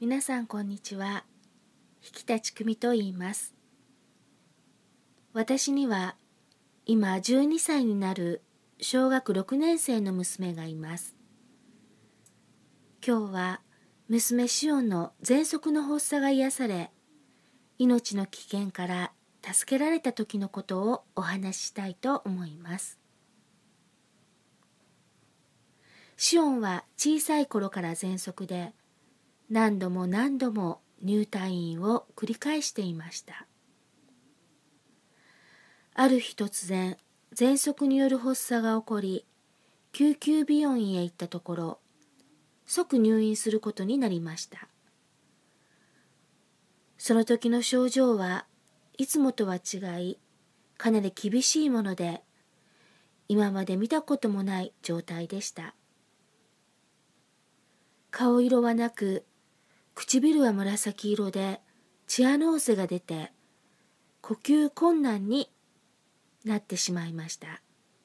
皆さんこんにちは。引田ちくみと言います。私には今12歳になる小学6年生の娘がいます。今日は娘シオンの喘息の発作が癒され、命の危険から助けられた時のことをお話ししたいと思います。シオンは小さい頃から喘息で、何度も入退院を繰り返していました。ある日突然、喘息による発作が起こり、救急病院へ行ったところ、即入院することになりました。その時の症状はいつもとは違い、かなり厳しいもので、今まで見たこともない状態でした。顔色はなく、唇は紫色でチアノーゼが出て、呼吸困難になってしまいました。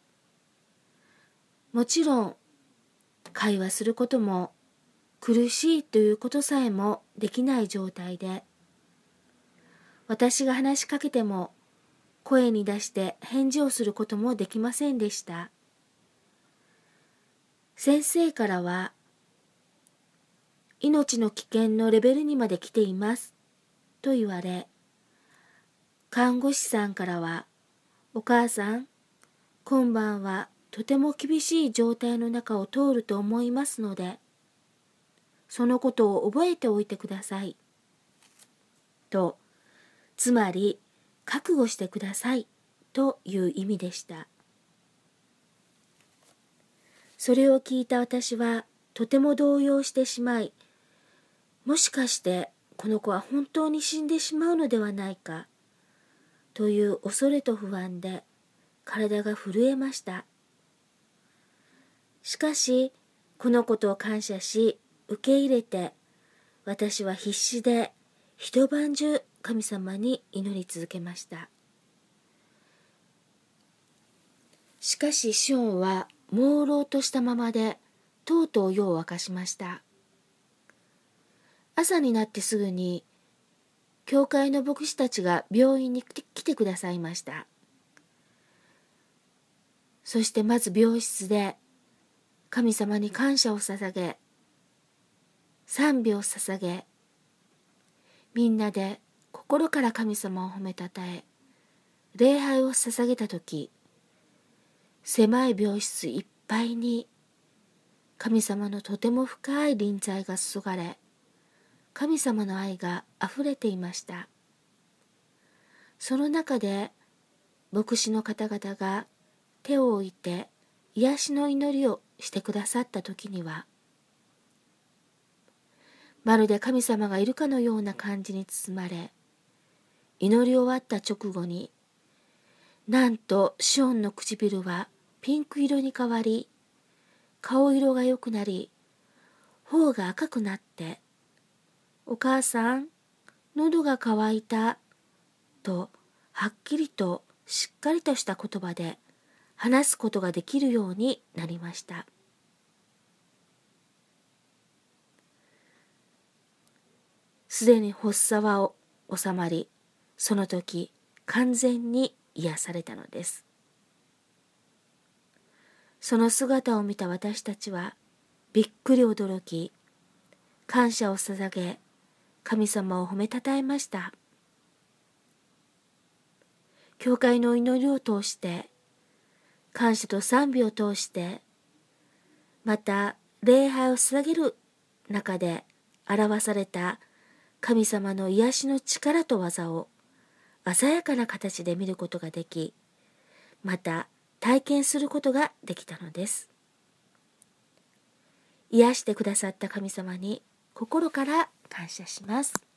もちろん会話することも苦しいということさえもできない状態で、私が話しかけても声に出して返事をすることもできませんでした。先生からは、命の危険のレベルにまで来ていますと言われ、看護師さんからは、お母さん、今晩はとても厳しい状態の中を通ると思いますので、そのことを覚えておいてください。と、つまり、覚悟してくださいという意味でした。それを聞いた私はとても動揺してしまい、もしかしてこの子は本当に死んでしまうのではないか、という恐れと不安で体が震えました。しかし、このことを感謝し、受け入れて、私は必死で一晩中神様に祈り続けました。しかしシオンは朦朧としたままで、とうとう夜を明かしました。朝になってすぐに、教会の牧師たちが病院に来てくださいました。そしてまず病室で、神様に感謝を捧げ、賛美を捧げ、みんなで心から神様を褒めたたえ、礼拝を捧げたとき、狭い病室いっぱいに神様のとても深い臨在が注がれ、神様の愛があふれていました。その中で牧師の方々が手を置いて癒しの祈りをしてくださった時には、まるで神様がいるかのような感じに包まれ、祈り終わった直後に、なんとシオンの唇はピンク色に変わり、顔色が良くなり、頬が赤くなって、お母さん、喉が渇いた、とはっきりとしっかりとした言葉で話すことができるようになりました。すでに発作は収まり、その時完全に癒されたのです。その姿を見た私たちはびっくり驚き、感謝を捧げ、神様を褒めたたえました。教会の祈りを通して、感謝と賛美を通して、また礼拝を捧げる中で表された神様の癒しの力と技を鮮やかな形で見ることができ、また体験することができたのです。癒してくださった神様に心から感謝します。